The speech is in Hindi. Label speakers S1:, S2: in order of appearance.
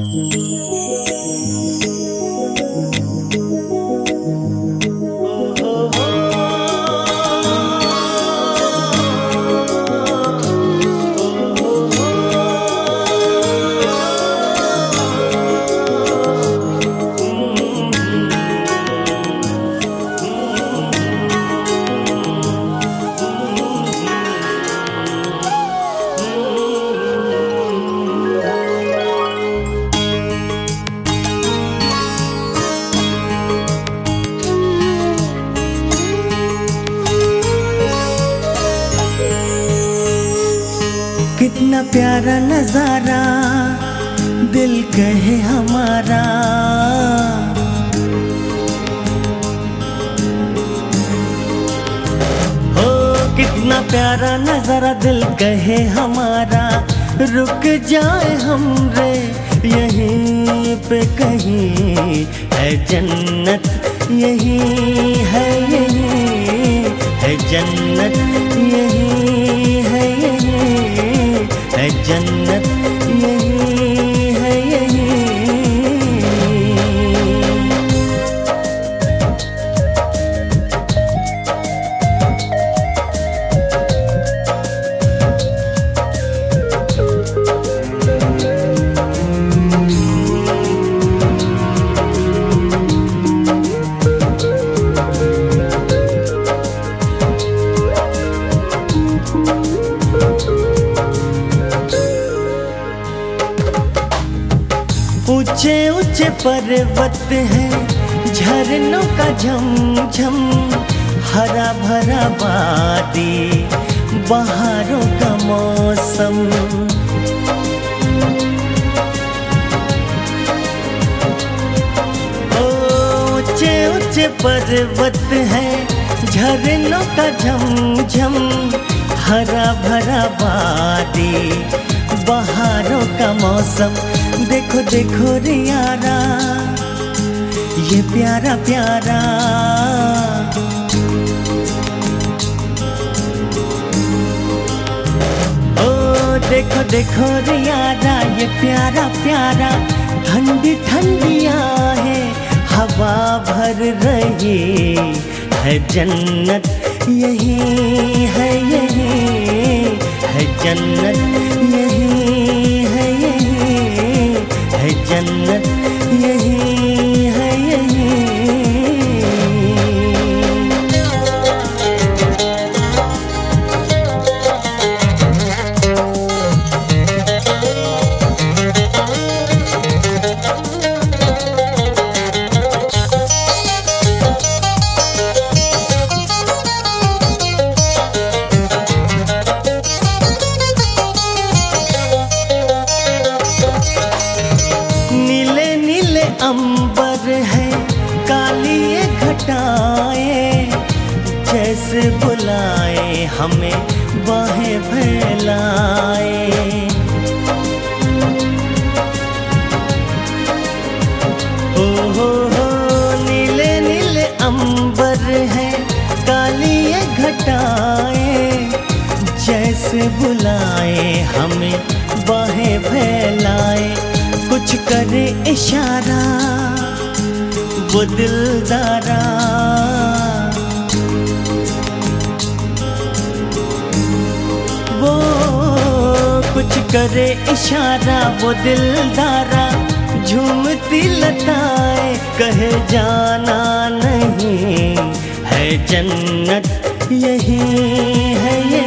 S1: कितना प्यारा नजारा दिल कहे हमारा, हो कितना प्यारा नजारा दिल कहे हमारा। रुक जाए हम रे यहीं पे कहीं, है जन्नत यहीं है, यहीं है जन्नत, यहीं है, यहीं है जन्नत, यहीं है, यहीं। ऊंचे ऊंचे पर्वत हैं, झरनों का झमझम, हरा भरा वादी, बहारों का मौसम। ऊंचे ऊंचे पर्वत हैं, झरनों का झमझम, हरा भरा वादी, बहारों का मौसम। देखो देखो रे यारा ये प्यारा प्यारा, ओ देखो देखो रे यारा ये प्यारा प्यारा। ठंडी ठंडी आहे हवा भर रही, है जन्नत यही है, यही है जन्नत, यही है, यही है जन्नत, यही है, यही। अंबर है काली ये घटाएं, जैसे बुलाए हमें बाहें फैलाए। हो नीले नीले अंबर है काली ये घटाएं, जैसे बुलाए हमें बाहें फैलाए। कुछ करे इशारा वो दिलदारा, वो कुछ करे इशारा वो दिलदारा। झूमती लताएं कहे जाना नहीं, है जन्नत यही है, ये